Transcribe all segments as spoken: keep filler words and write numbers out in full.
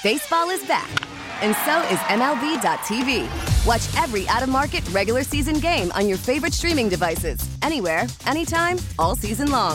Baseball is back, and so is M L B dot T V. Watch every out-of-market regular season game on your favorite streaming devices, anywhere, anytime, all season long.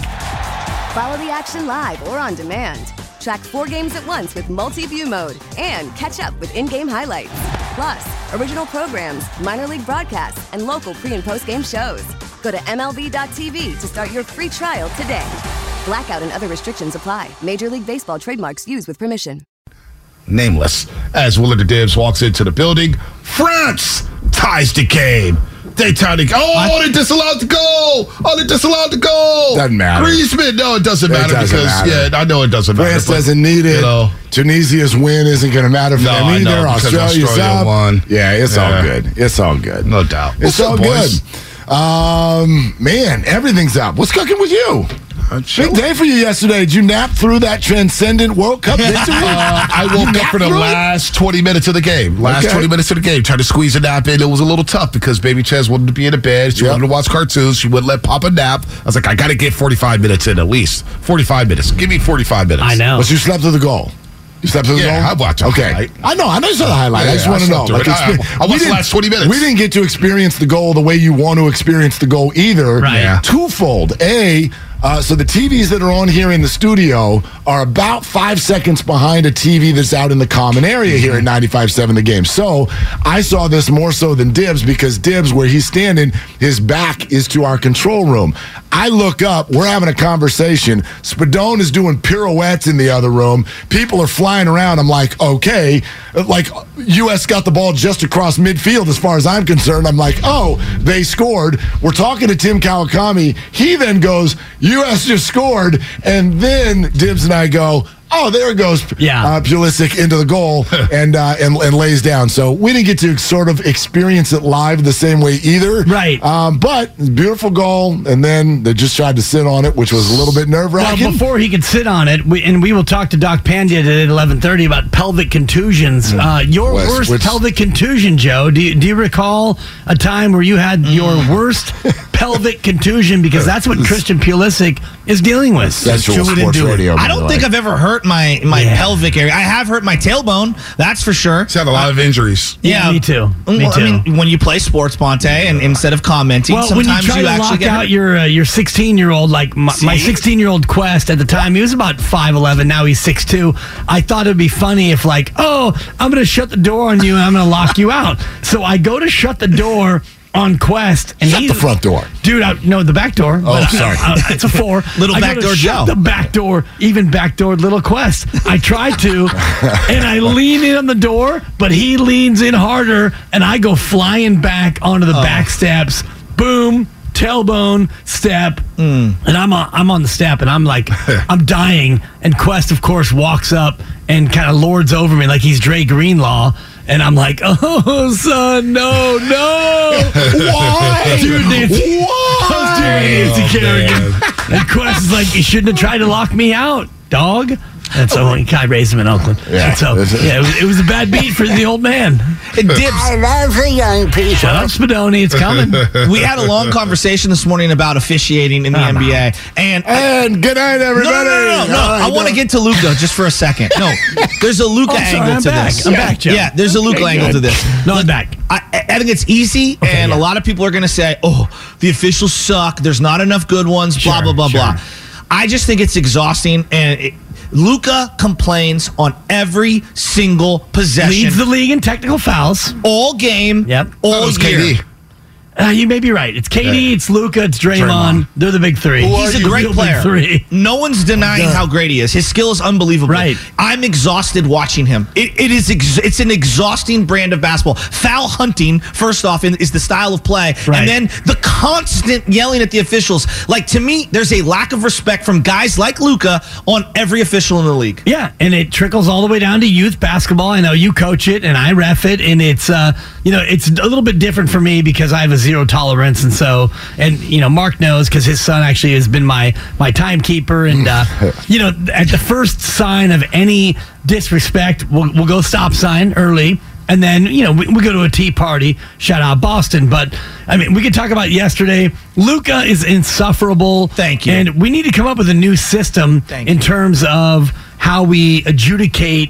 Follow the action live or on demand. Track four games at once with multi-view mode and catch up with in-game highlights. Plus, original programs, minor league broadcasts, and local pre- and post-game shows. Go to M L B dot T V to start your free trial today. Blackout and other restrictions apply. Major League Baseball trademarks used with permission. Nameless, as Willard Dibbs walks into the building. France ties the game. They tie the Oh, I, they disallowed the goal. Oh, they disallowed the goal. Doesn't matter. Griezmann. No, it doesn't it matter doesn't because, matter. yeah, I know it doesn't France matter. France doesn't need it. You know, Tunisia's win isn't going to matter for no, them either. I know, Australia's Australia up. won. Yeah, it's yeah. all good. It's all good. No doubt. It's What's all up, boys? good. Um, man, everything's up. What's cooking with you? Big day for you yesterday. Did you nap through that transcendent World Cup victory? uh, I woke up for the last twenty minutes of the game. Last okay. twenty minutes of the game. Tried to squeeze a nap in. It was a little tough because baby Ches wanted to be in the bed. She yep. wanted to watch cartoons. She wouldn't let Papa nap. I was like, I got to get forty-five minutes in at least. forty-five minutes. Give me forty-five minutes. I know. But you slept through the goal. You slept through the yeah, goal? I watched the okay. highlight. I know. I know you saw the highlight. Yeah, I just yeah, want to know. Like, I, I watched the last twenty minutes. We didn't get to experience the goal the way you want to experience the goal either. Right. Yeah. Twofold. A, Uh, so the T Vs that are on here in the studio are about five seconds behind a T V that's out in the common area here at ninety-five point seven The Game. So I saw this more so than Dibbs because Dibbs, where he's standing, his back is to our control room. I look up, we're having a conversation. Spadone is doing pirouettes in the other room. People are flying around. I'm like, okay. Like, U S got the ball just across midfield as far as I'm concerned. I'm like, oh, they scored. We're talking to Tim Kawakami. He then goes, U S just scored. And then Dibbs and I go, oh, there goes yeah. uh, Pulisic into the goal and, uh, and and lays down. So we didn't get to sort of experience it live the same way either. Right. Um, but beautiful goal, and then they just tried to sit on it, which was a little bit nerve-wracking. Well, before he could sit on it, we, and we will talk to Doc Pandya today at eleven thirty about pelvic contusions. Uh, your West, worst which, pelvic contusion, Joe. Do you, do you recall a time where you had mm. your worst pelvic contusion? Because that's what Christian Pulisic is dealing with. Central Sports Radio. I don't think I've ever hurt my my yeah. pelvic area. I have hurt my tailbone, that's for sure. He's had a lot uh, of injuries. Yeah, yeah, me too. Me well, too. I mean, when you play sports, Ponte, and instead of commenting, well, sometimes when you try you to actually lock get out hurt. your uh, your sixteen-year-old, like my, my sixteen-year-old Quest at the time, he was about five eleven. Now he's six two. I thought it'd be funny if, like, oh, I'm going to shut the door on you and I'm going to lock you out. So I go to shut the door on Quest, and shut he, the front door, dude. I, no, the back door. Oh, sorry, uh, it's a four. Little I back door Joe. The back door, even back door, little Quest. I tried to, and I lean in on the door, but he leans in harder, and I go flying back onto the oh. back steps. Boom. Tailbone step, mm. and I'm on, I'm on the step, and I'm like, I'm dying. And Quest, of course, walks up and kind of lords over me like he's Dre Greenlaw. And I'm like, oh, son, no, no. Why? Dude, Nancy, Why? I was doing Nancy Kerrigan. And Quest is like, you shouldn't have tried to lock me out, dog. And so I raised him in Oakland. Yeah, and so, yeah it, was, it was a bad beat for the old man. It dips. I love the young people. Shut up, Spadoni. It's coming. We had a long conversation this morning about officiating in the oh, N B A. No. And, and good night, everybody. No, no, no, no. no. Right, I want to get to Luka just for a second. No, there's a Luka oh, angle I'm to back. this. I'm yeah. back, Joe. Yeah, there's a Luka angle to this. No, I'm back. I, I think it's easy, okay, and yeah. a lot of people are going to say, oh, the officials suck. There's not enough good ones, sure, blah, blah, blah, sure. blah. I just think it's exhausting, and it, Luka complains on every single possession. Leads the league in technical fouls. All game, yep. all year. K D. Uh, you may be right. It's K D, yeah. it's Luka, it's Draymond. Draymond. They're the big three. Who He's a great player. Three. No one's denying how great he is. His skill is unbelievable. Right. I'm exhausted watching him. It, it is. Ex- it's an exhausting brand of basketball. Foul hunting, first off, is the style of play, right. and then the constant yelling at the officials. Like, to me, there's a lack of respect from guys like Luka on every official in the league. Yeah, and it trickles all the way down to youth basketball. I know you coach it, and I ref it, and it's uh, you know, it's a little bit different for me because I have a zero tolerance. And so, and, you know, Mark knows because his son actually has been my, my timekeeper. And, uh, you know, at the first sign of any disrespect, we'll, we'll go stop sign early. And then, you know, we, we go to a tea party. Shout out Boston. But, I mean, we could talk about yesterday. Luka is insufferable. Thank you. And we need to come up with a new system Thank in you. terms of how we adjudicate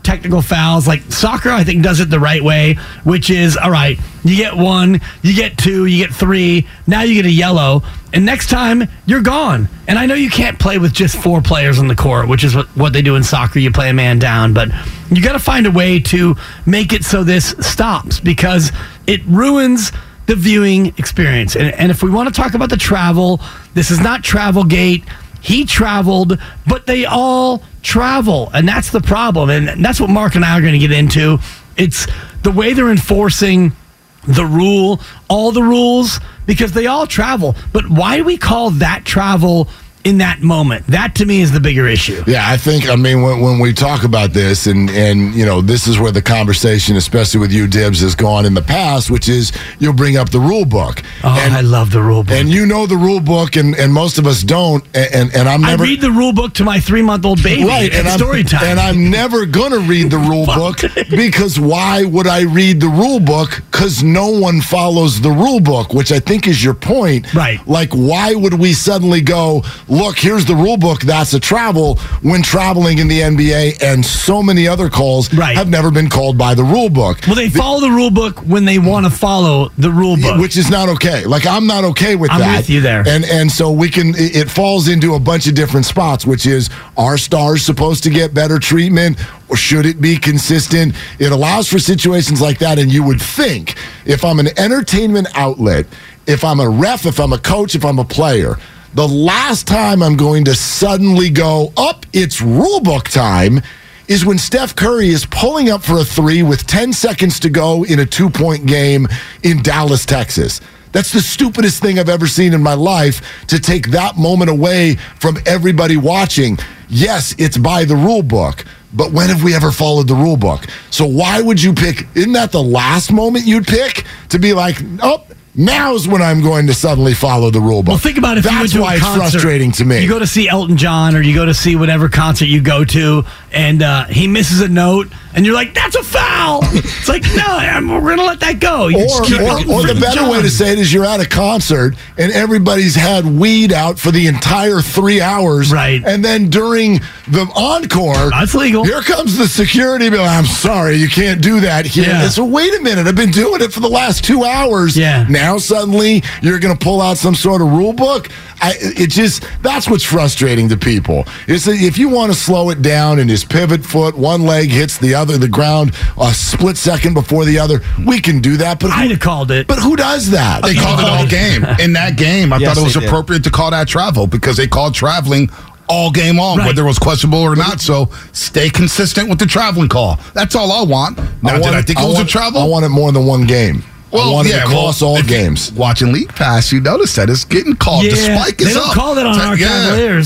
technical fouls. Like soccer, I think, does it the right way, which is, all right, you get one, you get two, you get three, now you get a yellow, and next time, you're gone. And I know you can't play with just four players on the court, which is what, what they do in soccer. You play a man down, but you got to find a way to make it so this stops because it ruins the viewing experience. And, and if we want to talk about the travel, this is not Travelgate. He traveled, but they all travel, and that's the problem. And that's what Mark and I are going to get into. It's the way they're enforcing the rule, all the rules, because they all travel. But why do we call that travel in that moment? That, to me, is the bigger issue. Yeah, I think, I mean, when, when we talk about this, and, and, you know, this is where the conversation, especially with you, Dibs, has gone in the past, which is you'll bring up the rule book. Oh, and, I love the rule book. And you know the rule book, and, and most of us don't, and, and, and I'm never... I read the rule book to my three-month-old baby right, at and story I'm, time. And I'm never going to read the rule book, because why would I read the rule book? Because no one follows the rule book, which I think is your point. Right. Like, why would we suddenly go, look, here's the rule book, that's a travel, when traveling in the N B A and so many other calls right. have never been called by the rule book. Well, they the, follow the rule book when they want to follow the rule book. Which is not okay. Like, I'm not okay with I'm that. I'm with you there. And and so we can, it falls into a bunch of different spots, which is, are stars supposed to get better treatment, or should it be consistent? It allows for situations like that, and you would think, if I'm an entertainment outlet, if I'm a ref, if I'm a coach, if I'm a player, the last time I'm going to suddenly go, up, it's rulebook time, is when Steph Curry is pulling up for a three with ten seconds to go in a two-point game in Dallas, Texas. That's the stupidest thing I've ever seen in my life, to take that moment away from everybody watching. Yes, it's by the rule book, but when have we ever followed the rule book? So why would you pick, isn't that the last moment you'd pick to be like, oh, now's when I'm going to suddenly follow the rule book? Well, think about if That's you went to why a concert, it's frustrating to me. You go to see Elton John, or you go to see whatever concert you go to, and uh, he misses a note, and you're like, that's a foul. It's like, no, I'm, we're going to let that go. You Or, just keep or, it or the freaking better John. way to say it is, you're at a concert and everybody's had weed out for the entire three hours. Right. And then during the encore, That's legal. Here comes the security bill. I'm sorry, you can't do that here. Yeah. And so wait a minute, I've been doing it for the last two hours. Yeah. Now suddenly you're going to pull out some sort of rule book? I, it just, that's what's frustrating to people. Is that if you want to slow it down and his pivot foot, one leg hits the other, the ground, a split second before the other, we can do that. But I'd who, have called it. but who does that? They called it all game. In that game, I Yes, thought it was they did. appropriate to call that travel because they called traveling all game long, Right. whether it was questionable or not. So stay consistent with the traveling call. That's all I want. Now, did I think it was want, a travel? I want it more than one game. I want it across all if you- games. Watching League Pass, you notice that it's getting called. Yeah, the spike is they don't up. call that on our Cavaliers.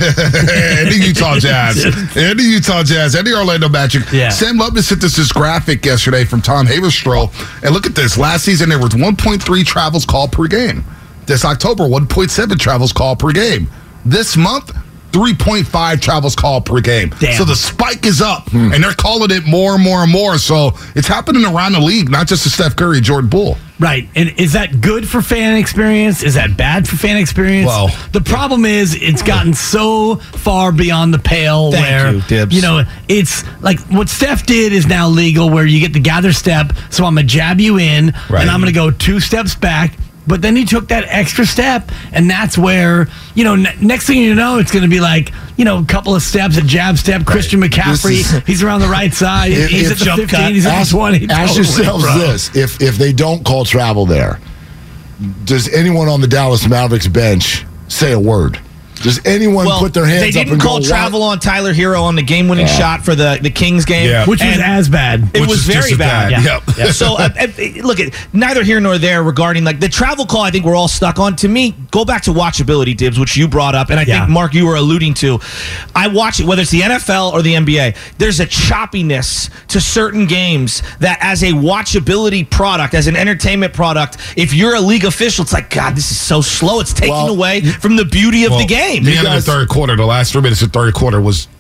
and the Utah Jazz. and the Utah Jazz. And the Orlando Magic. Yeah. Sam Lubman sent us this graphic yesterday from Tom Haverstraw. And look at this. Last season, there was one point three travels called per game. This October, one point seven travels called per game. This month, three point five travels called per game. Damn. So the spike is up, and they're calling it more and more and more. So it's happening around the league, not just to Steph Curry, Jordan Poole. Right. And is that good for fan experience? Is that bad for fan experience? Well, the problem is it's gotten so far beyond the pale Thank where, you, Dibs. you know, it's like what Steph did is now legal where you get the gather step. So I'm going to jab you in, Right. and I'm going to go two steps back. But then he took that extra step, and that's where, you know, n- next thing you know, it's going to be like, you know, a couple of steps, a jab step. Christian McCaffrey, This is- he's around the right side. If- he's if at the jump fifteen, cut, he's at ask, the twenty. Ask Totally, yourselves bro. this. If, if they don't call travel there, does anyone on the Dallas Mavericks bench say a word? Does anyone Well, put their hands they up didn't and call go, travel on Tyler Hero on the game-winning shot for the, the Kings game. Yeah. Which was And as bad. It Which was is just very as bad. bad. Yeah. Yep. Yeah. So, uh, uh, look, at neither here nor there regarding like the travel call. I think we're all stuck on. To me, go back to watchability, Dibs, which you brought up, and I Yeah. think Mark, you were alluding to. I watch it whether it's the N F L or the N B A. There's a choppiness to certain games that, as a watchability product, as an entertainment product, if you're a league official, it's like, God, this is so slow. It's taking Well, away from the beauty of Well, the game. The end of guys- the third quarter, the last three minutes of the third quarter was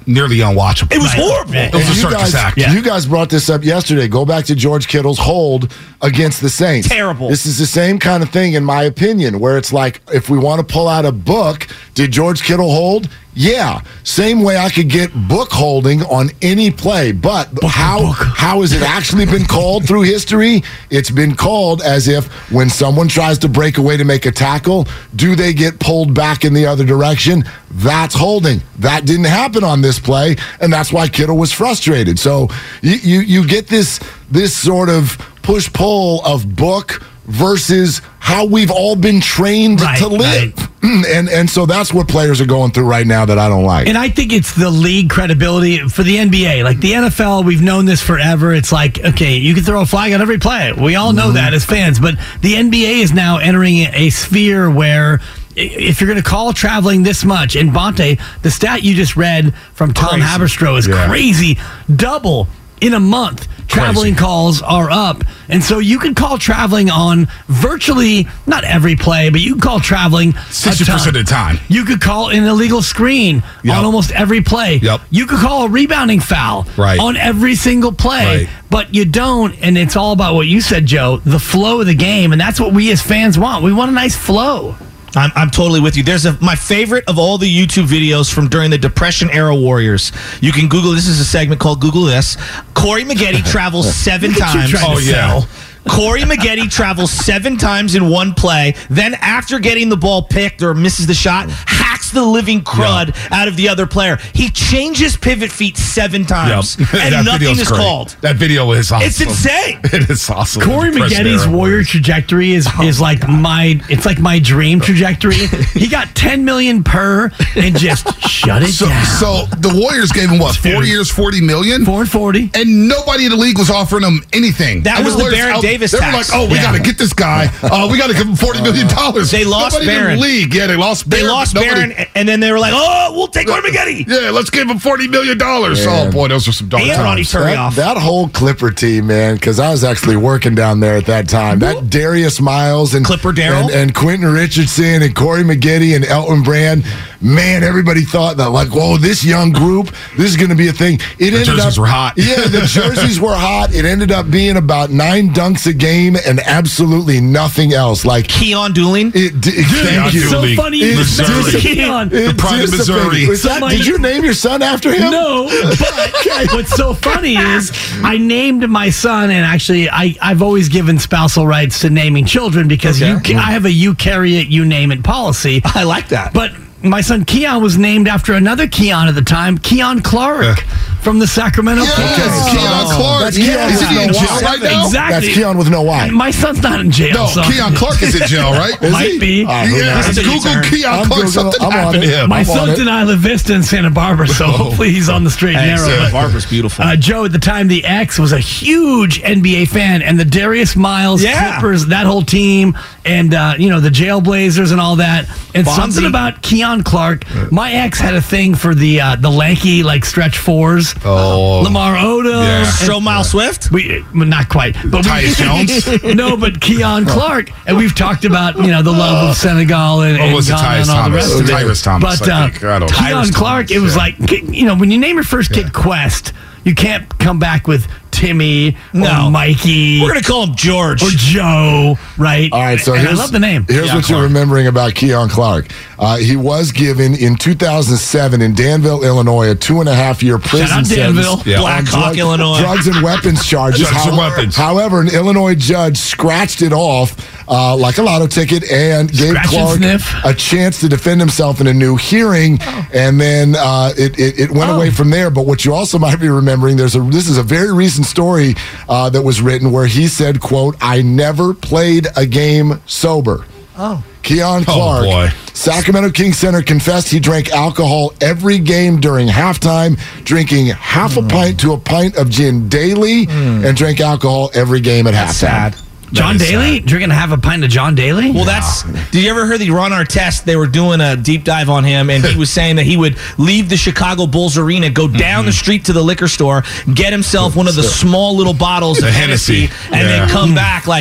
nearly unwatchable. It was Right. horrible. It was a And you circus guys, act. Yeah. you guys brought this up yesterday. Go back to George Kittle's hold against the Saints. Terrible. This is the same kind of thing, in my opinion, where it's like, if we want to pull out a book, did George Kittle hold? Yeah. Same way I could get book holding on any play. But how how has it actually been called through history? It's been called as if when someone tries to break away to make a tackle, do they get pulled back in the other direction? That's holding. That didn't happen on this play, and that's why Kittle was frustrated. So you you, you get this this sort of push-pull of book versus how we've all been trained Right, to live. right. And and so that's what players are going through right now that I don't like. And I think it's the league credibility for the N B A. Like the N F L, we've known this forever. It's like, okay, you can throw a flag on every play. We all know that as fans. But the N B A is now entering a sphere where if you're going to call traveling this much, and Bonte, the stat you just read from Tom Crazy. Haberstroh is Yeah. crazy. Double in a month. Traveling Crazy. calls are up. And so you can call traveling on virtually, not every play, but you can call traveling a sixty percent ton. of the time. You could call an illegal screen Yep. on almost every play. Yep. You could call a rebounding foul Right. on every single play. Right. But you don't, and it's all about what you said, Joe, the flow of the game. And that's what we as fans want. We want a nice flow. I'm, I'm totally with you. There's a, my favorite of all the YouTube videos from during the Depression era Warriors. You can Google. This is a segment called Google This. Corey Maggette travels seven Look at you times. trying to Oh, yeah. sell. Corey Maggette travels seven times in one play. Then, after getting the ball picked or misses the shot, hacks the living crud out of the other player. He changes pivot feet seven times, Yep. and That nothing video's is great. called. That video is awesome. It's insane. It is awesome. Corey Depression Maggette's era warrior Warriors. trajectory is is like my it's like my dream trajectory. He got ten million per and just shut it So, down. so the Warriors gave him what? Four Dude. years, forty million, four and forty. and nobody in the league was offering him anything. That And was the Warriors Baron out- Davis They were tax. like, "Oh, we Yeah. got to get this guy. Uh, we got to give him forty million dollars." They lost nobody Barron. in the league. Yeah, they lost. They Barron, lost but nobody- Barron, and then they were like, "Oh, we'll take Corey Maggette." Yeah, let's give him forty million dollars. Man. Oh boy, those are some dark And Ronnie times. Turner. That, off. that whole Clipper team, man, because I was actually working down there at that time. That Darius Miles and Clipper Darryl? and, and Quentin Richardson and Corey Maggette and Elton Brand. Man, everybody thought that like, whoa, this young group, this is going to be a thing. It The ended jerseys up, were hot. Yeah, the jerseys were hot. It ended up being about nine dunks a game and absolutely nothing else. Like Keon Dooling. it. d- Thank Keon you. So League. funny you It's just mentioned Missouri. Keon. It The pride of dissipated. Missouri. Was that- Somebody- did you name your son after him? No, but what's so funny is I named my son, and actually I, I've always given spousal rights to naming children because Okay. you ca- I have a you carry it, you name it policy. I like that. But my son Keon was named after another Keon at the time, Keon Clark from the Sacramento Yes, Kings. Keon Clark. That's Yeah, Keon is with he in no jail Y. right now? Exactly. That's Keon with no Y. My son's not in jail. No, so Keon Clark is in jail, right? Is might he? be. Ah, who Yeah, knows? Google turn. Keon I'm Clark. Googling- Something I'm on happened it. to him. My I'm on son's it. in Isla Vista in Santa Barbara, so hopefully he's on the straight and Hey, narrow. Santa But, Barbara's beautiful. Uh, Joe, at the time, the ex was a huge N B A fan, and the Darius Miles Yeah. Clippers, that whole team, and uh, you know the Jailblazers and all that, and Bonzi. something about Keon Clark. My ex had a thing for the uh, the lanky like stretch fours. Oh. Lamar Odom. Yeah. and- Stroh Miles Swift. we well, not quite, but Tyus Jones? no, but Keon Clark, and we've talked about you know the love of Senegal and, Or and was it Ghana Tyus and all the Thomas? rest of it. Tyrus Thomas, But I uh, think. I don't know. Keon Tyrus Clark, Thomas, it was yeah. like you know when you name your first kid Quest, you can't come back with Timmy No. or Mikey We're gonna call him George. or Joe, right? All right, so and I here's, love the name. Here's Keon what you're Clark. remembering about Keon Clark. Uh, he was given in two thousand seven in Danville, Illinois, a two and a half year prison out sentence Danville. Yeah. Black on Hawk, drug- Illinois. drugs and weapons charges. Drugs and weapons. However, an Illinois judge scratched it off uh, like a lotto ticket and gave Scratch and Clark sniff. a chance to defend himself in a new hearing, and then uh, it, it it went Oh. away from there. But what you also might be remembering, there's a this is a very recent story uh, that was written where he said, "quote I never played a game sober." Oh. Keon Clark, boy. Sacramento Kings center, confessed he drank alcohol every game during halftime, drinking half a pint to a pint of gin daily, and drank alcohol every game at That's halftime. sad. John That is Daly drinking half a pint of John Daly. Well, that's. Did you ever hear the Ron Artest? They were doing a deep dive on him, and he was saying that he would leave the Chicago Bulls arena, go down the street to the liquor store, get himself one of the small little bottles of The Hennessy. Hennessy, and Yeah. then come back like.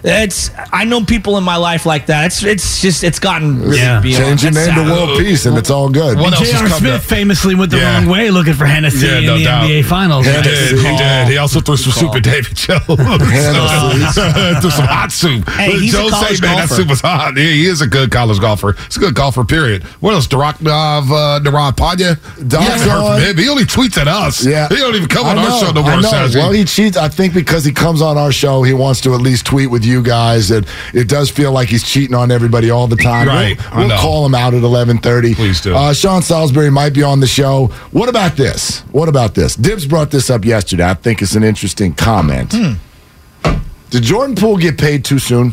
It's I know people in my life like that. It's it's just it's gotten really Yeah. beyond. Change your That's name to sad. World Peace, and it's all good. What else J is R. coming Smith up? famously went the Yeah. wrong way looking for Hennessy Yeah, in no the doubt. N B A Finals. Yeah, right? He did. He did. He also threw some soup at David Jones. threw some hot soup. Hey, he's a Jones college say, man, that golfer. soup was hot. Yeah, he is a good college golfer. He's a good golfer, period. What else? Daraknov, uh, Naran Panya? Doc's You haven't heard on. from him. He only tweets at us. Yeah. He don't even come I on our know, show no I more, know. Saturday. Well, he cheats. I think because he comes on our show, he wants to at least tweet with you guys. And it does feel like he's cheating on everybody all the time. Right. We'll, I we'll know. call him out at eleven thirty. Please do. Uh, Sean Salisbury might be on the show. What about this? What about this? Dibs brought this up yesterday. I think it's an interesting comment. Hmm. Did Jordan Poole get paid too soon?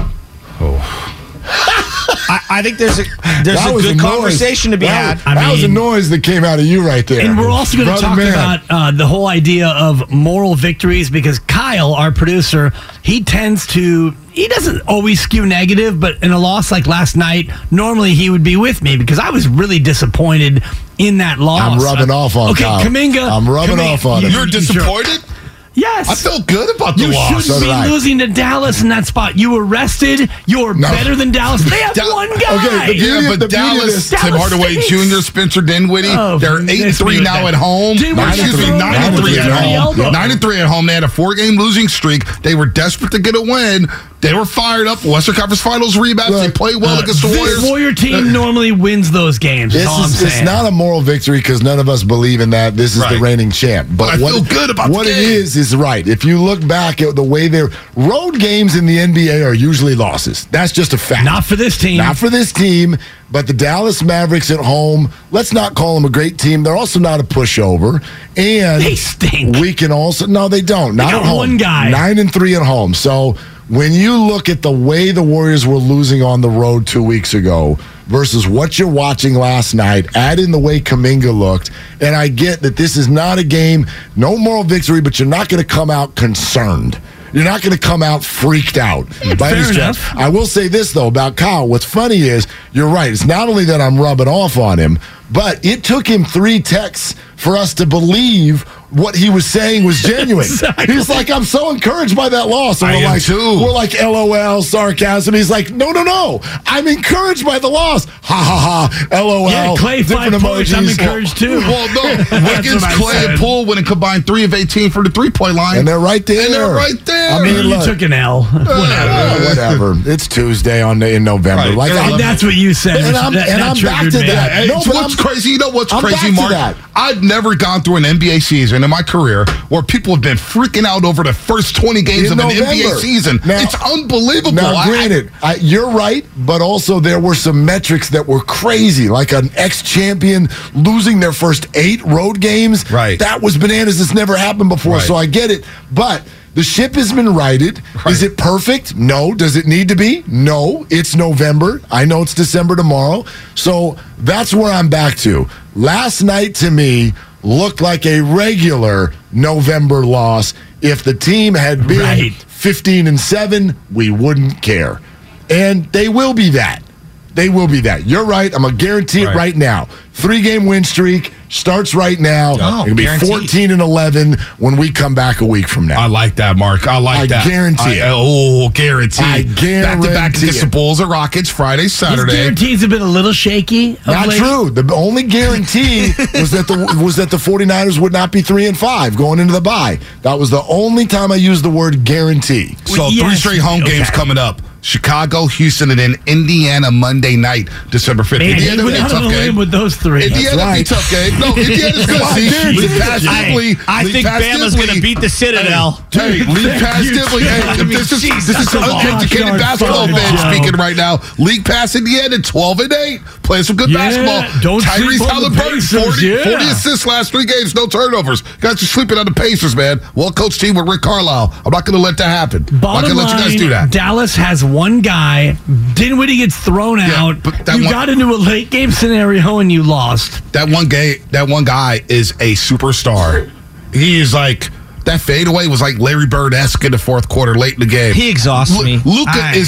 I, I think there's a there's That a was good noise. conversation to be that, had. That I was a mean- noise that came out of you right there. And we're also going to Brother talk man. about uh, the whole idea of moral victories because Kyle, our producer, he tends to, he doesn't always skew negative, but in a loss like last night, normally he would be with me because I was really disappointed in that loss. I'm rubbing off on Okay, Kyle. Kaminga. I'm rubbing Kaminga, off on him. You're disappointed? Yes. I felt good about the You loss. shouldn't So be did I. losing to Dallas in that spot. You were rested. You're No. better than Dallas. They have Da- one Okay, guy. the beauty Yeah, of- but the beauty of Dallas, this- Tim Dallas Hardaway stinks. Junior, Spencer Dinwiddie, Oh, they're eight and miss three me with now that. at home. Dinwiddie Nine and was three, throwing nine and elbows three at at home. the elbow. Nine and three at home. They had a four-game losing streak. They were desperate to get a win. They were fired up. Western Conference Finals rematch. They Look, played well Uh, against the this Warriors. Warrior team normally wins those games. This That's all I'm is, it's saying. not a moral victory because none of us believe in that. This is the Right. reigning champ. But I what, feel good about the what it game. is is right. If you look back at the way they're road games in the N B A are usually losses. That's just a fact. Not for this team. Not for this team, but the Dallas Mavericks at home. Let's not call them a great team. They're also not a pushover, and They stink. We can also no, they don't. Not got at home. one guy. Nine and three at home. So when you look at the way the Warriors were losing on the road two weeks ago versus what you're watching last night, add in the way Kuminga looked, and I get that this is not a game, no moral victory, but you're not going to come out concerned. You're not going to come out freaked out by fair any stretch. enough. I will say this, though, about Kyle. What's funny is, you're right. It's not only that I'm rubbing off on him, but it took him three texts for us to believe what he was saying was genuine. Exactly. He's like, I'm so encouraged by that loss. And I we're am like, too. We're like, LOL, sarcasm. He's like, no, no, no. I'm encouraged by the loss. Ha, ha, ha. LOL. Yeah, Clay, five different points. I'm emojis. encouraged too. Well, no. That's Wiggins, what I Clay, said. and Poole went and combined three of eighteen for the three-point line. And they're right there. And they're right there. I mean, you look, took an L. Whatever. uh, whatever. It's Tuesday on in November. Right. Like, They're I'm, And that's what you said. And I'm- that, and that I'm back triggered to me. that. Hey, No, it's but what's I'm- crazy? You know what's I'm back crazy, to Mark? that. I've never gone through an N B A season in my career where people have been freaking out over the first twenty games In of an N B A November. season. Now- it's unbelievable. Now, I- granted, I, you're right, but also there were some metrics that were crazy, like an ex-champion losing their first eight road games. Right. That was bananas. It's never happened before, Right. so I get it. But the ship has been righted. Right. Is it perfect? No. Does it need to be? No. It's November. I know it's December tomorrow. So that's where I'm back to. Last night, to me, looked like a regular November loss. If the team had been Right. fifteen and seven, we wouldn't care. And they will be that. They will be that. You're right. I'm going to guarantee it Right. right now. Three-game win streak starts right now. Oh, It'll be guaranteed. fourteen and eleven when we come back a week from now. I like that, Mark. I like I that. guarantee I, it. Oh, guarantee. I Back to back guarantee against the it. Bulls and Rockets Friday, His Saturday. guarantees have been a little shaky. of Not late. true. The only guarantee was that the was that the 49ers would not be three and five going into the bye. That was the only time I used the word guarantee. So Well, three yes, straight home okay. games coming up. Chicago, Houston, and then Indiana Monday night, December fifth. Man, he Indiana went be a out on tough a limb game. with those three. Indiana That's be a right. tough game. No, Indiana's going to I see. guarantee League it. Pass I, Dibley. I League think Pass Bama's Dibley. going to beat the Citadel. Hey, League Thank Pass you, Dibley. Jim. Hey, if this is Jesus, this is that's a uneducated long basketball shot, fan Joe. speaking right now. League Pass Indiana twelve and eight, playing some good Yeah, basketball. don't Tyrese sleep on the Halliburton Pacers, forty, yeah. forty assists last three games, no turnovers. Guys are sleeping on the Pacers, man. Well coached team with Rick Carlisle. I'm not going to let that happen. I'm not Bottom going to let you guys line, do that. Dallas has one guy. Dinwiddie gets thrown Yeah, out. but that You one- got into a late game scenario and you lost. That one guy, that one guy is a superstar. He is like that fadeaway was like Larry Bird-esque in the fourth quarter, late in the game. He exhausts me. Luca I- is a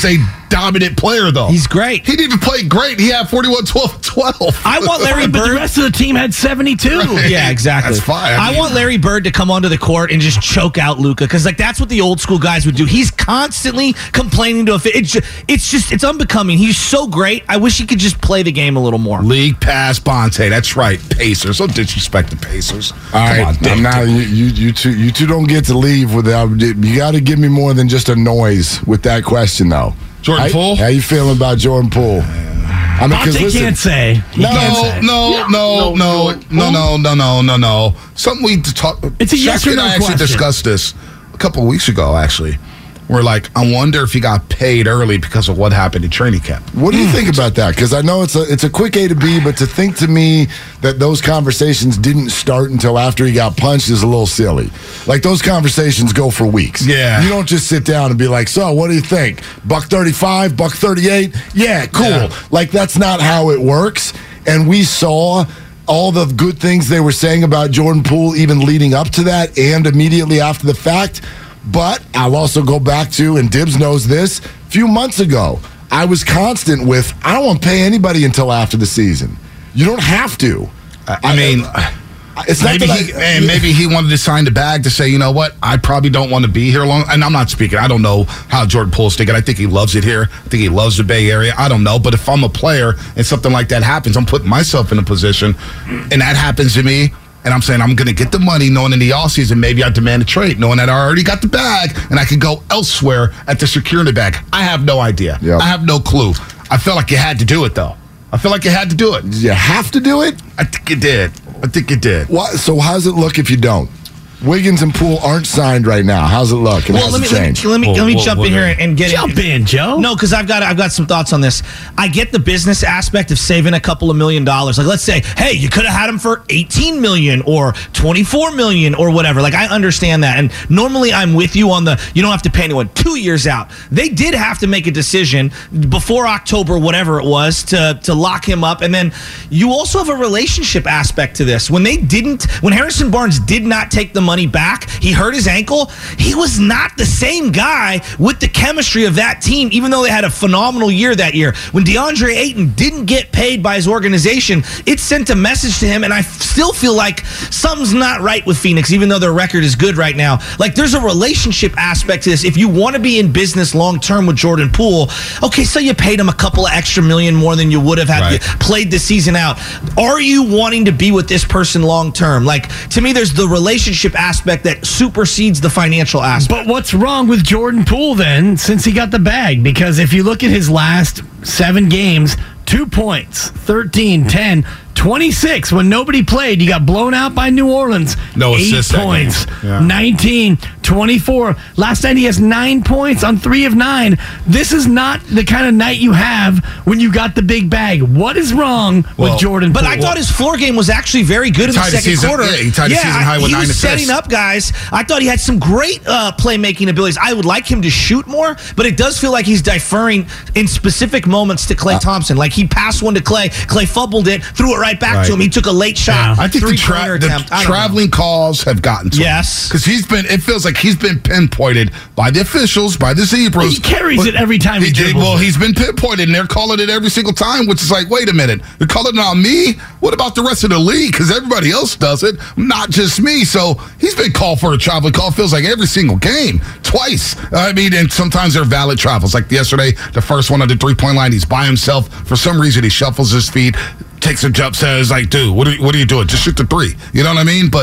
dominant player, though. He's great. He didn't even play great. He had forty-one, twelve, twelve. I want Larry But the Bird. rest of the team had seventy-two. Right. Yeah, exactly. That's fine. I I, mean- want Larry Bird to come onto the court and just choke out Luka because, like, that's what the old school guys would do. He's constantly complaining to a. It's just, it's just, it's unbecoming. He's so great. I wish he could just play the game a little more. League pass Bonte. That's right. Pacers. Don't disrespect the Pacers. All Come right, on, I'm Dave. now you, you you two you two don't get to leave without. You got to give me more than just a noise with that question, though. Jordan how, Poole? How you feeling about Jordan Poole? I mean, because Bonte listen, can't say. He No, can't say. No, Yeah. no, No, no, no, no, no, no, no, no. Something we talk. It's a yes Chuck or and no I actually question. discussed this a couple of weeks ago. Actually, we're like, I wonder if he got paid early because of what happened in training camp. what do you think about that? Because I know it's a it's a quick A to B, but to think to me that those conversations didn't start until after he got punched is a little silly. Like those conversations go for weeks. Yeah. you don't just sit down and be like, "So, what do you think? Buck thirty-five, buck thirty-eight? Yeah, cool." Yeah. Like that's not how it works. And we saw all the good things they were saying about Jordan Poole, even leading up to that and immediately after the fact. But I'll also go back to, and Dibbs knows this, a few months ago, I was constant with, I don't want to pay anybody until after the season. You don't have to. I mean, It's not maybe that he I- and maybe he wanted to sign the bag to say, you know what, I probably don't want to be here long. And I'm not speaking. I don't know how Jordan Poole's thinking. I think he loves it here. I think he loves the Bay Area. I don't know. But if I'm a player and something like that happens, I'm putting myself in a position, and that happens to me. And I'm saying I'm going to get the money, knowing in the offseason maybe I demand a trade, knowing that I already got the bag and I could go elsewhere at the security bag. I have no idea. Yep. I have no clue. I felt like you had to do it, though. I feel like you had to do it. Did you have to do it? I think you did. I think you did. What? So how's it look if you don't? Wiggins and Poole aren't signed right now. How's it look? And Well, how's let me, it let me change? let me Well, let me well, jump well, in here well. and get Jump it. in, Joe. No, because I've got I've got some thoughts on this. I get the business aspect of saving a couple of million dollars. Like, let's say, hey, you could have had him for eighteen million or twenty-four million or whatever. Like, I understand that, and normally I'm with you on the you don't have to pay anyone two years out. They did have to make a decision before October, whatever it was, to to lock him up, and then you also have a relationship aspect to this. When they didn't, when Harrison Barnes did not take the money back, he hurt his ankle. He was not the same guy with the chemistry of that team, even though they had a phenomenal year that year. When DeAndre Ayton didn't get paid by his organization, it sent a message to him, and I still feel like something's not right with Phoenix, even though their record is good right now. Like, there's a relationship aspect to this. If you want to be in business long term with Jordan Poole, okay, so you paid him a couple of extra million more than you would have had Right. you played the season out. Are you wanting to be with this person long term? Like, to me, there's the relationship aspect that supersedes the financial aspect. But what's wrong with Jordan Poole then since he got the bag? Because if you look at his last seven games, two points, thirteen, ten, twenty-six. When nobody played, you got blown out by New Orleans. No Eight assists that game. points, Yeah. nineteen, twenty-four. Last night he has nine points on three of nine. This is not the kind of night you have when you got the big bag. What is wrong Well, with Jordan But Poole? I thought his floor game was actually very good in the Tied the second season- quarter. yeah, he tied the season high with he nine was assists. setting up guys. I thought he had some great uh, playmaking abilities. I would like him to shoot more, but it does feel like he's deferring in specific moments to Uh, Klay Thompson. Like, he passed one to Klay, Klay fumbled it, threw it right back Right. to him. He took a late shot. I think the, tra- three-pointer the attempt. I don't know. traveling calls have gotten to Yes. because he's been. It feels like he's been pinpointed by the officials, by the Zebras. He carries But it every time he did- dribbles Well, it. he's been pinpointed, and they're calling it every single time. Which is like, wait a minute, they're calling it on me. What about the rest of the league? Because everybody else does it, not just me. So he's been called for a traveling call. Feels like every single game, twice. I mean, and sometimes they're valid travels. Like yesterday, the first one on the three point line, he's by himself. For some reason, he shuffles his feet, takes a jump, says like, "Dude, what are you, what are you doing? Just shoot the three." You know what I mean? But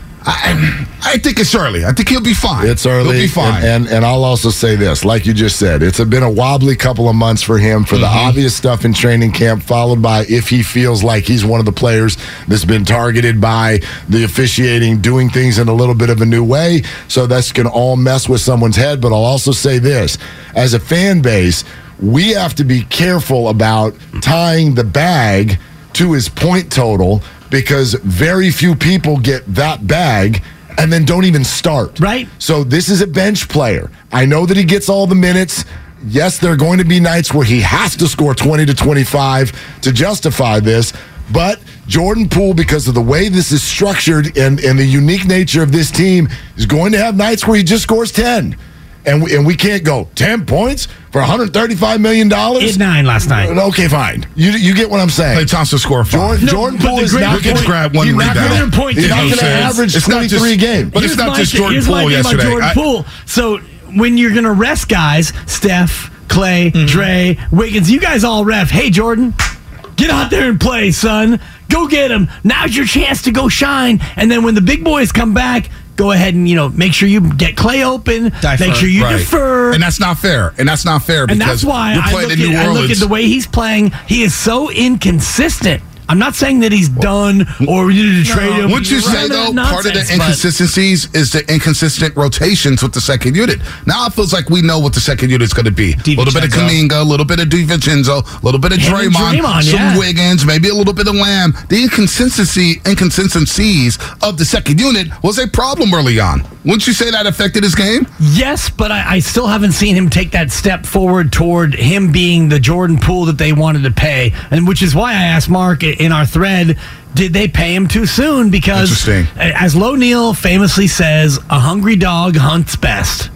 I, I think it's early. I think he'll be fine. It's early, He'll be fine. And, and and I'll also say this, like you just said, it's been a wobbly couple of months for him for the Mm-hmm. obvious stuff in training camp, followed by if he feels like he's one of the players that's been targeted by the officiating, doing things in a little bit of a new way. So that's going to all mess with someone's head. But I'll also say this, as a fan base, we have to be careful about tying the bag to his point total, because very few people get that bag and then don't even start. Right. So this is a bench player. I know that he gets all the minutes. Yes, there are going to be nights where he has to score twenty to twenty-five to justify this. But Jordan Poole, because of the way this is structured and, and the unique nature of this team, is going to have nights where he just scores ten. and we, and we can't go ten points for one hundred thirty-five million dollars. Eight nine last night. Okay, fine. You you get what I'm saying. Klay Thompson score five. Jordan, No, Jordan but Poole the is great not point- going to grab one He's not rebound. gonna- Point He's to not you, going to Sam. average It's not twenty-three just- games. but it's Here's not my just thing- Jordan here's my Poole thing about yesterday. Jordan I- Poole. So when you're going to rest guys, Steph, Clay, Mm-hmm. Dre, Wiggins, you guys all ref. Hey, Jordan, get out there and play, son. Go get him. Now's your chance to go shine. And then when the big boys come back, go ahead and, you know, make sure you get Clay open. Defer. Make sure you Right. defer. And that's not fair. And that's not fair And because that's why you're I playing look, in New at, I Orleans. look at the way he's playing. He is so inconsistent. I'm not saying that he's done or we need to trade him. Wouldn't you say, None of though, that part of the nonsense, but- inconsistencies is the inconsistent rotations with the second unit? Now it feels like we know what the second unit's going to be. A little bit of DiVincenzo. Kaminga, a little bit of DiVincenzo, a little bit of Him and Draymond, Draymond, some yeah. Wiggins, maybe a little bit of Lamb. The inconsistency, inconsistencies of the second unit was a problem early on. Wouldn't you say that affected his game? Yes, but I, I still haven't seen him take that step forward toward him being the Jordan Poole that they wanted to pay, and which is why I asked Mark i- in our thread, did they pay him too soon? Because Interesting. a- as Lo Neal famously says, a hungry dog hunts best.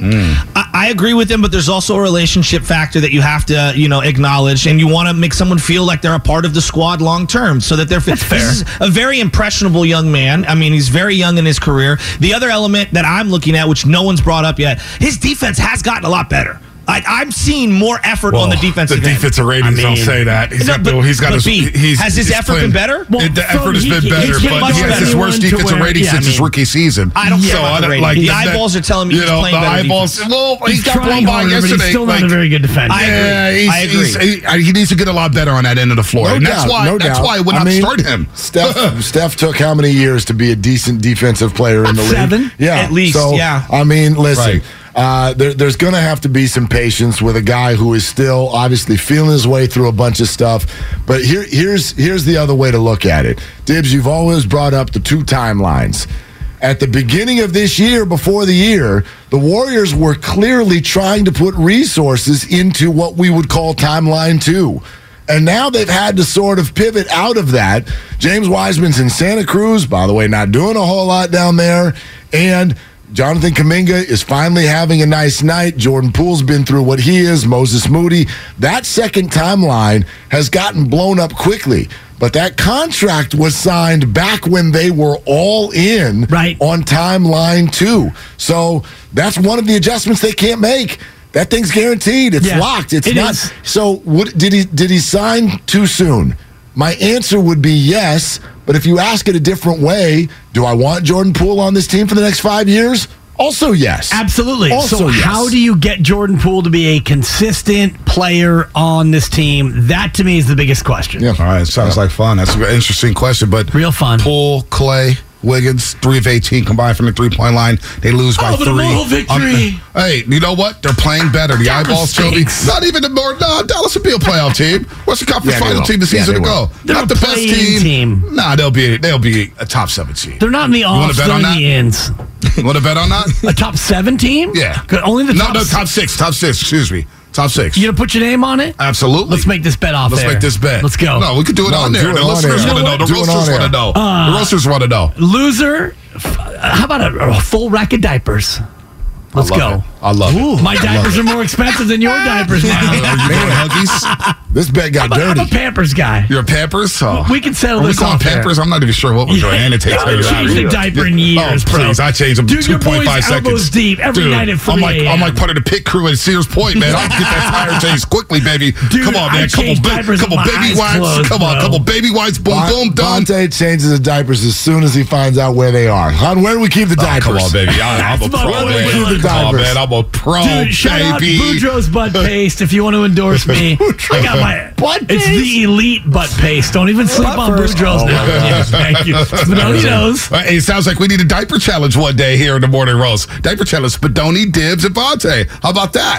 I, I agree with him, but there's also a relationship factor that you have to, you know, acknowledge, and you want to make someone feel like they're a part of the squad long term, so that they're. That's fair. This is a very impressionable young man. I mean, he's very young in his career. The other element that I'm looking at, which no one's brought up yet, his defense has gotten a lot better. Like, I'm seeing more effort on the defensive The end. defensive ratings I don't mean- say that. He's No, got but- the, he's got but his, B, he's, has his he's effort playing- been better? Well, the from- effort has he- been he- better, he's getting but he much has his better. worst To defensive where- rating yeah, since I his mean- rookie season. I don't care about I the don't- rating. like, The that- eyeballs are telling me you he's know, playing the better eyeballs. defense. Well, He's he got trying blown by harder, but yesterday. he's still like- not a very good defender. I agree. Yeah, he's, I agree. he's- he, he needs to get a lot better on that end of the floor, No and that's doubt, why. no that's doubt. why I would I not mean, start him. Steph Steph took how many years to be a decent defensive player in the league? Seven? Yeah, At least, So, yeah. I mean, listen. Right. Uh, there, there's going to have to be some patience with a guy who is still obviously feeling his way through a bunch of stuff. But here, here's here's the other way to look at it. Dibs, you've always brought up the two timelines. At the beginning of this year, before the year, the Warriors were clearly trying to put resources into what we would call timeline two. And now they've had to sort of pivot out of that. James Wiseman's in Santa Cruz, by the way, not doing a whole lot down there. And Jonathan Kuminga is finally having a nice night. Jordan Poole's been through what he is. Moses Moody. That second timeline has gotten blown up quickly. But that contract was signed back when they were all in Right. on timeline two. So that's one of the adjustments they can't make. That thing's guaranteed. It's Yeah, locked. It's it not. is. So what did he did he sign too soon? My answer would be yes, but if you ask it a different way, do I want Jordan Poole on this team for the next five years? Also yes. Absolutely. Also so yes. how do you get Jordan Poole to be a consistent player on this team? That to me is the biggest question. Yeah. All right, sounds like fun. That's an interesting question, but Real fun. Poole, Clay, Wiggins, three of eighteen combined from the three-point line. They lose by Oh, but a three. moral victory. Um, hey, you know what? They're playing better. The Denver eyeballs tell me. stinks. Not even the more. No, Dallas will be a playoff team. Western Conference Yeah, they Final will. team the Yeah, season they to will. go. They're Not a the best play-in team. team. Nah, they'll be they'll be a top seven seed. They're not in the wanna offs, bet they're on in that? the ends. You want to bet on that? A top seven team? Yeah. 'Cause Only the no, top no, six. top six. Top six. Excuse me. Top six. You gonna put your name on it? Absolutely. Let's make this bet off Let's air. make this bet. Let's go. No, we could do it No, on do there. it The on listeners air. want to know. The Do it on roasters want to air. know. the roasters want to know. Loser. f- How about a, a full rack of diapers? Let's I love go. it. I love it. My diapers are more expensive than your diapers now. Are you going Huggies? This bet got I'm, a, I'm dirty. a Pampers guy. You're a Pampers? Oh. We can settle Are we this going off air. Pampers? I'm not even sure what we're doing. And it takes I haven't changed a diaper in years, oh, bro. please. I changed them Dude, two your point boy's five seconds. elbows deep every Dude, night at I'm like, three I'm a.m. like part of the pit crew at Sears Point, man. I'll get that tire changed quickly, baby. Dude, Come on, I man. Couple, change ba- diapers couple with my baby eyes wipes. closed, Come on, bro. couple baby wipes. Boom, Bon- boom, done. Bonte changes his diapers as soon as he finds out where they are. Hon, where do we keep the Oh, diapers? come on, baby. I, I'm a That's my pro, boy, man. Willie. Come on, man. I'm a pro, Dude, shout out baby. Boudreaux's butt paste if you want to endorse me. I got my Butt It's paste? the elite butt paste. Don't even sleep on Boudreaux's Oh, now. my God. Yes, thank you. Spadoni knows. Uh, Hey, it sounds like we need a diaper challenge one day here in the morning roast. Diaper challenge, Spadoni, Dibs, and Vontae. How about that?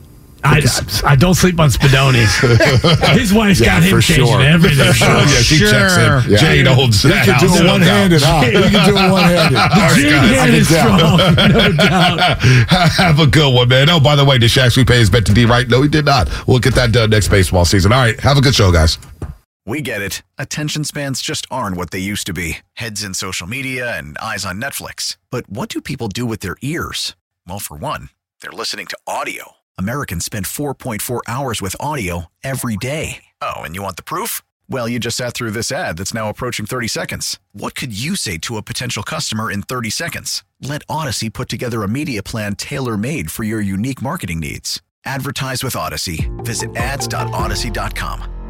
I, I don't sleep on Spadoni's. His wife's Yeah, got him for changing sure. everything. Oh, yeah, she Sure. checks in. Yeah. Jade holds He that can do house. it No one-handed, doubt. huh? He can do it one-handed. All right, Jig guys. hand is I can tell. strong, no doubt. Have a good one, man. Oh, by the way, did Shaq Sweet pay his bet to D right? No, he did not. We'll get that done next baseball season. All right, have a good show, guys. We get it. Attention spans just aren't what they used to be. Heads in social media and eyes on Netflix. But what do people do with their ears? Well, for one, They're listening to audio. Americans spend four point four hours with audio every day. Oh, and you want the proof? Well, you just sat through this ad that's now approaching thirty seconds. What could you say to a potential customer in thirty seconds? Let Odyssey put together a media plan tailor-made for your unique marketing needs. Advertise with Odyssey. Visit ads dot odyssey dot com.